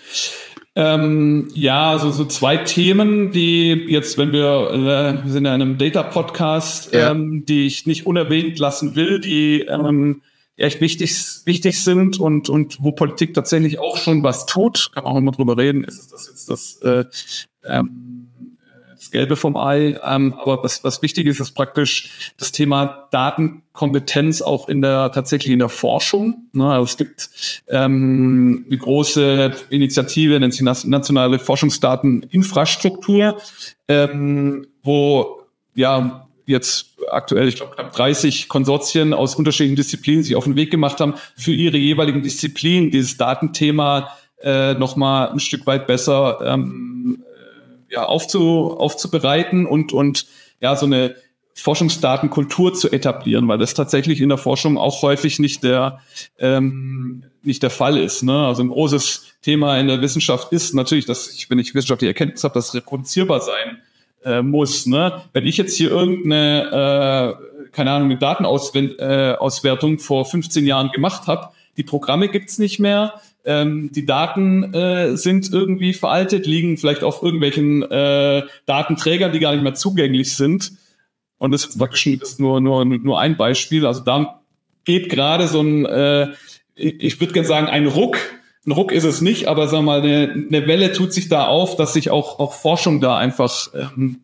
Ähm, ja, also so zwei Themen, die jetzt, wenn wir, äh, wir sind in einem Data-Podcast, ja. ähm, die ich nicht unerwähnt lassen will, die ähm, echt wichtig wichtig sind und und wo Politik tatsächlich auch schon was tut, kann man auch immer drüber reden, ist das jetzt das äh, ähm, das Gelbe vom Ei, ähm, aber was was wichtig ist, ist praktisch das Thema Datenkompetenz auch in der tatsächlich in der Forschung. Ne? Also es gibt ähm, eine große Initiative, nennt sich nationale Forschungsdateninfrastruktur, ähm, wo ja jetzt aktuell, ich glaube, knapp dreißig Konsortien aus unterschiedlichen Disziplinen sich auf den Weg gemacht haben, für ihre jeweiligen Disziplinen dieses Datenthema äh, nochmal ein Stück weit besser ähm, ja, aufzu, aufzubereiten und, und ja, so eine Forschungsdatenkultur zu etablieren, weil das tatsächlich in der Forschung auch häufig nicht der ähm, nicht der Fall ist. Ne? Also ein großes Thema in der Wissenschaft ist natürlich, dass ich, wenn ich wissenschaftliche Erkenntnis habe, das reproduzierbar sein äh, muss. Ne? Wenn ich jetzt hier irgendeine, äh, keine Ahnung, eine Datenauswertung äh, vor fünfzehn Jahren gemacht habe, die Programme gibt's nicht mehr, ähm, die Daten äh, sind irgendwie veraltet, liegen vielleicht auf irgendwelchen äh, Datenträgern, die gar nicht mehr zugänglich sind. Und das ist praktisch ist nur, nur, nur ein Beispiel. Also da geht gerade so ein, äh, ich würde gerne sagen, ein Ruck. Ein Ruck ist es nicht, aber sagen wir mal, eine, eine Welle tut sich da auf, dass sich auch, auch Forschung da einfach ähm,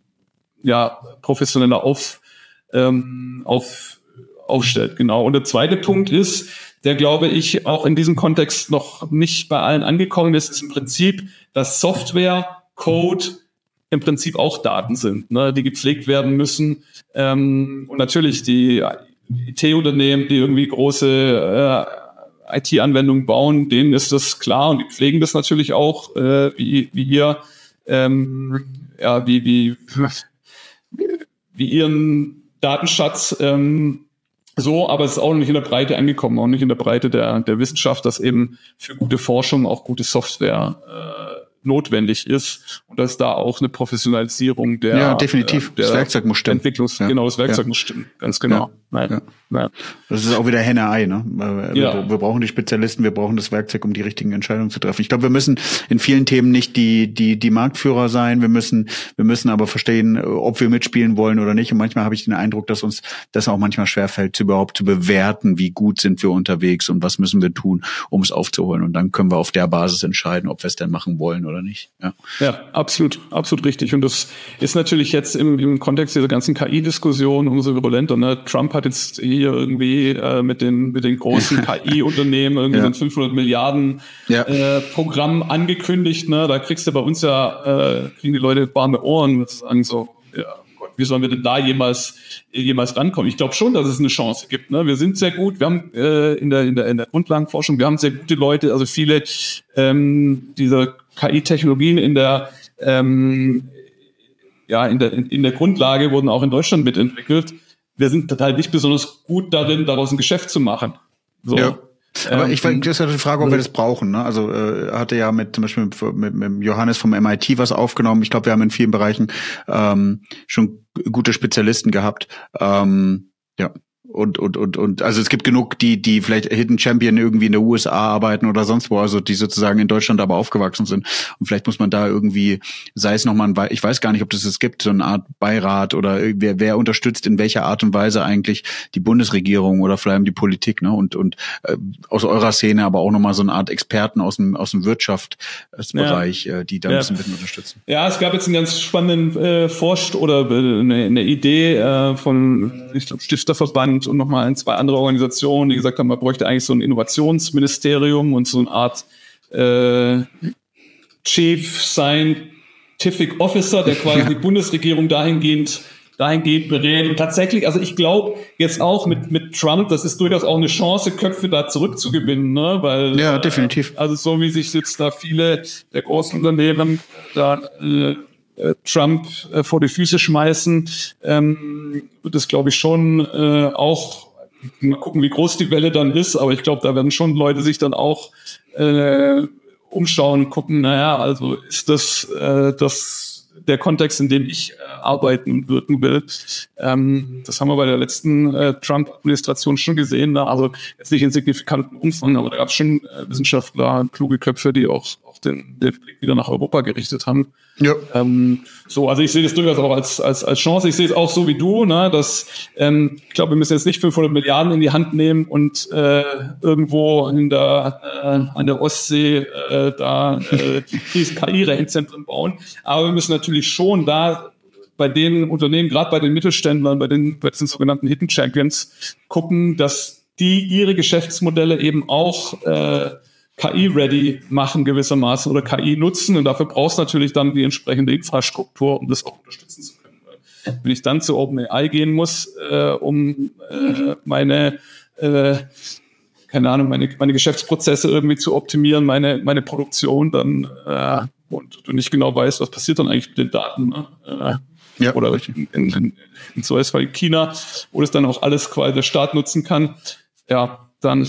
ja professioneller auf, ähm, auf, aufstellt. Genau. Und der zweite Punkt ist, der, glaube ich, auch in diesem Kontext noch nicht bei allen angekommen ist, ist im Prinzip, dass Software, Code im Prinzip auch Daten sind, ne, die gepflegt werden müssen. Ähm, und natürlich die I T-Unternehmen, die irgendwie große äh, I T-Anwendungen bauen, denen ist das klar und die pflegen das natürlich auch, äh, wie, wie ihr, ähm, ja, wie, wie, wie ihren Datenschatz, ähm, so, aber es ist auch noch nicht in der Breite angekommen, auch nicht in der Breite der, der Wissenschaft, dass eben für gute Forschung auch gute Software äh, notwendig ist und dass da auch eine Professionalisierung der, ja, definitiv. äh, der das Werkzeug muss stimmen. Entwicklungs, ja. genau, das Werkzeug ja. muss stimmen, ganz genau. Ja. Ja. Ja. Das ist auch wieder Henne-Ei, ne? Wir, ja. wir brauchen die Spezialisten, wir brauchen das Werkzeug, um die richtigen Entscheidungen zu treffen. Ich glaube, wir müssen in vielen Themen nicht die die die Marktführer sein. Wir müssen wir müssen aber verstehen, ob wir mitspielen wollen oder nicht. Und manchmal habe ich den Eindruck, dass uns das auch manchmal schwerfällt, überhaupt zu bewerten, wie gut sind wir unterwegs und was müssen wir tun, um es aufzuholen. Und dann können wir auf der Basis entscheiden, ob wir es denn machen wollen oder nicht. Ja, ja, absolut, absolut richtig. Und das ist natürlich jetzt im, im Kontext dieser ganzen K I-Diskussion umso virulenter. Ne? Trump hat jetzt hier irgendwie äh, mit den mit den großen K I-Unternehmen irgendwie ja. so ein fünfhundert Milliarden ja. äh, Programm angekündigt. Ne? Da kriegst du bei uns ja, äh, kriegen die Leute warme Ohren und sagen so, ja, Gott, wie sollen wir denn da jemals jemals rankommen? Ich glaube schon, dass es eine Chance gibt. Ne? Wir sind sehr gut, wir haben äh, in der in der in der Grundlagenforschung, wir haben sehr gute Leute, also viele ähm, dieser K I-Technologien in der ähm, ja in der in, in der Grundlage wurden auch in Deutschland mitentwickelt. Wir sind halt nicht besonders gut darin, daraus ein Geschäft zu machen. So. Ja. Aber ähm, ich das ist ja die Frage, ob wir das brauchen. Ne? Also äh, hatte ja mit zum Beispiel mit, mit, mit Johannes vom M I T was aufgenommen. Ich glaube, wir haben in vielen Bereichen ähm, schon gute Spezialisten gehabt. Ähm, ja. Und, und, und, und, also es gibt genug, die, die vielleicht Hidden Champion irgendwie in der U S A arbeiten oder sonst wo, also die sozusagen in Deutschland aber aufgewachsen sind. Und vielleicht muss man da irgendwie, sei es nochmal ein, ich weiß gar nicht, ob das es gibt, so eine Art Beirat oder wer, wer unterstützt in welcher Art und Weise eigentlich die Bundesregierung oder vor allem die Politik, ne? Und, und äh, aus eurer Szene aber auch nochmal so eine Art Experten aus dem, aus dem Wirtschaftsbereich, ja. äh, die da ja. ein bisschen mit unterstützen. Ja, es gab jetzt einen ganz spannenden äh, Forscht oder äh, eine, eine Idee äh, von, ich glaube, Stifterverband und nochmal ein, zwei andere Organisationen, die gesagt haben, man bräuchte eigentlich so ein Innovationsministerium und so eine Art äh, Chief Scientific Officer, der quasi ja. die Bundesregierung dahingehend dahingehend berät. Und tatsächlich, also ich glaube jetzt auch mit mit Trump, das ist durchaus auch eine Chance, Köpfe da zurückzugewinnen, ne? Weil ja, definitiv. Äh, also so wie sich jetzt da viele der großen Unternehmen da äh, Trump äh, vor die Füße schmeißen, ähm, wird es, glaube ich, schon äh, auch, mal gucken, wie groß die Welle dann ist, aber ich glaube, da werden schon Leute sich dann auch äh, umschauen und gucken, naja, also ist das, äh, das der Kontext, in dem ich äh, arbeiten und wirken will. Ähm, das haben wir bei der letzten äh, Trump-Administration schon gesehen, ne? Also jetzt nicht in signifikantem Umfang, aber da gab es schon äh, Wissenschaftler, kluge Köpfe, die auch, auch den, den Blick wieder nach Europa gerichtet haben. Ja. Ähm, so, also ich sehe das durchaus auch als als als Chance. Ich sehe es auch so wie du, ne, dass ähm, ich glaube, wir müssen jetzt nicht fünfhundert Milliarden in die Hand nehmen und äh, irgendwo in der äh, an der Ostsee äh, da äh, dieses K I-Rechenzentren bauen. Aber wir müssen natürlich schon da bei den Unternehmen, gerade bei den Mittelständlern, bei den, bei den sogenannten Hidden Champions, gucken, dass die ihre Geschäftsmodelle eben auch äh, K I-ready machen gewissermaßen oder K I nutzen. Und dafür brauchst du natürlich dann die entsprechende Infrastruktur, um das auch unterstützen zu können. Weil wenn ich dann zu OpenAI gehen muss, äh, um äh, meine, äh, keine Ahnung, meine, meine Geschäftsprozesse irgendwie zu optimieren, meine, meine Produktion, dann äh, und du nicht genau weißt, was passiert dann eigentlich mit den Daten. Ne? Äh, ja, oder in, in, in so einem Fall in China, wo das dann auch alles quasi der Staat nutzen kann. Ja, dann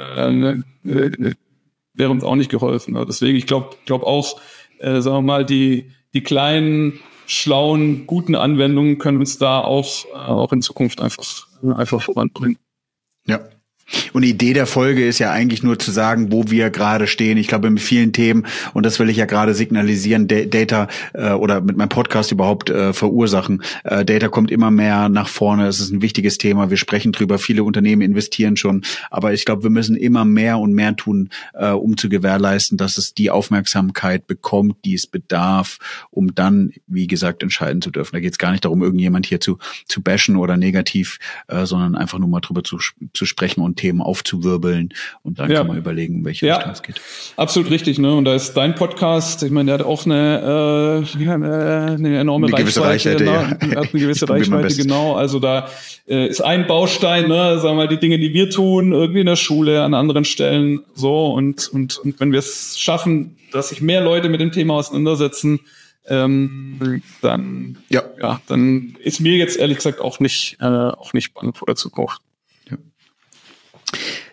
äh, äh, wäre uns auch nicht geholfen. Deswegen, ich glaube glaub auch, äh, sagen wir mal, die, die kleinen, schlauen, guten Anwendungen können uns da auch, äh, auch in Zukunft einfach, einfach voranbringen. Ja. Und die Idee der Folge ist ja eigentlich nur zu sagen, wo wir gerade stehen. Ich glaube, mit vielen Themen, und das will ich ja gerade signalisieren, D- Data äh, oder mit meinem Podcast überhaupt äh, verursachen. Äh, Data kommt immer mehr nach vorne. Es ist ein wichtiges Thema. Wir sprechen drüber. Viele Unternehmen investieren schon. Aber ich glaube, wir müssen immer mehr und mehr tun, äh, um zu gewährleisten, dass es die Aufmerksamkeit bekommt, die es bedarf, um dann, wie gesagt, entscheiden zu dürfen. Da geht es gar nicht darum, irgendjemand hier zu zu bashen oder negativ, äh, sondern einfach nur mal drüber zu, zu sprechen und Themen aufzuwirbeln, und dann ja. kann man überlegen, in welche ja. Richtung es geht. Absolut richtig, ne? Und da ist dein Podcast, ich meine, der hat auch eine, äh, eine, eine enorme eine gewisse Reichweite. Reichweite genau, ja. Hat eine gewisse Reichweite, genau. Also da äh, ist ein Baustein, ne, sagen wir mal, die Dinge, die wir tun, irgendwie in der Schule, an anderen Stellen, so, und und und wenn wir es schaffen, dass sich mehr Leute mit dem Thema auseinandersetzen, ähm, dann ja. ja, dann ist mir jetzt ehrlich gesagt auch nicht äh, auch nicht spannend vor der Zukunft. Ja.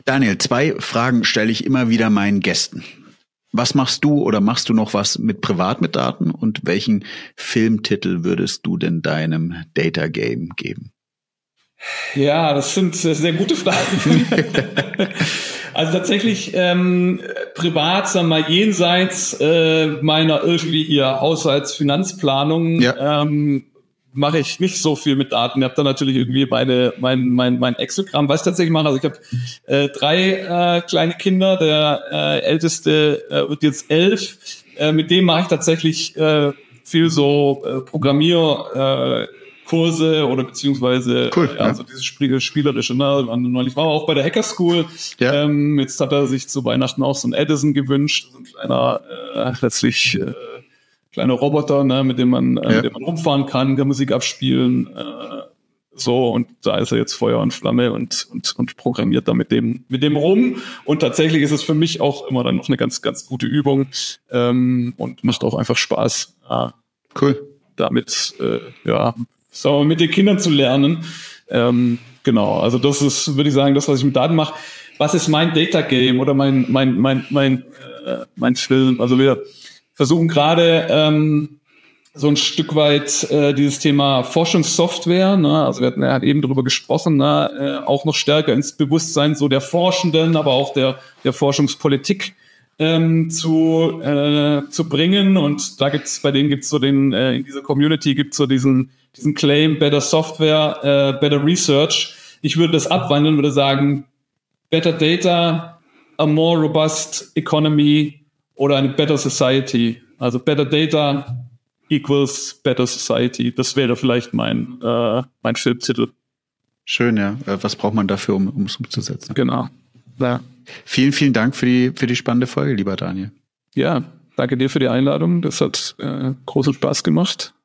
Daniel, zwei Fragen stelle ich immer wieder meinen Gästen. Was machst du oder machst du noch was mit privat mit Daten und welchen Filmtitel würdest du denn deinem Data Game geben? Ja, das sind sehr gute Fragen. Also tatsächlich ähm, privat, sagen wir mal, jenseits äh, meiner irgendwie hier Haushaltsfinanzplanung ja. ähm, mache ich nicht so viel mit Daten. Ich habe da natürlich irgendwie meine, mein, mein, mein Excel-Kram, was ich tatsächlich mache. Also ich habe äh, drei äh, kleine Kinder, der äh, älteste äh, wird jetzt elf. Äh, mit dem mache ich tatsächlich äh, viel so äh, Programmier- äh, Kurse oder beziehungsweise cool, ja, also dieses Spiel, Spielerische. Ne? Neulich war er auch bei der Hacker School. Ja. Ähm, jetzt hat er sich zu Weihnachten auch so ein Edison gewünscht, so ein kleiner, äh, letztlich äh, kleiner Roboter, ne? mit dem man, äh, ja. mit dem man rumfahren kann, kann Musik abspielen. Äh, so, und da ist er jetzt Feuer und Flamme und, und, und programmiert da mit dem, mit dem rum. Und tatsächlich ist es für mich auch immer dann noch eine ganz, ganz gute Übung ähm, und macht auch einfach Spaß. Ja, cool. Damit, äh, ja, so, mit den Kindern zu lernen. Ähm, genau, also das ist, würde ich sagen, das, was ich mit Daten mache. Was ist mein Data Game oder mein mein mein mein äh, mein Film? Also wir versuchen gerade ähm, so ein Stück weit äh, dieses Thema Forschungssoftware, ne? Also wir hatten ja eben darüber gesprochen, ne? äh, auch noch stärker ins Bewusstsein so der Forschenden, aber auch der der Forschungspolitik ähm, zu äh, zu bringen. Und da gibt's bei denen gibt's so den äh, in dieser Community gibt's so diesen diesen Claim Better Software, äh, Better Research. Ich würde das abwandeln, würde sagen Better Data, a more robust economy oder eine Better Society. Also Better Data equals Better Society. Das wäre vielleicht mein äh, mein Filmtitel. Schön, ja. Was braucht man dafür, um um es umzusetzen? Genau. Ja. Vielen, vielen Dank für die für die spannende Folge, lieber Daniel. Ja, danke dir für die Einladung. Das hat äh, großen Spaß gemacht.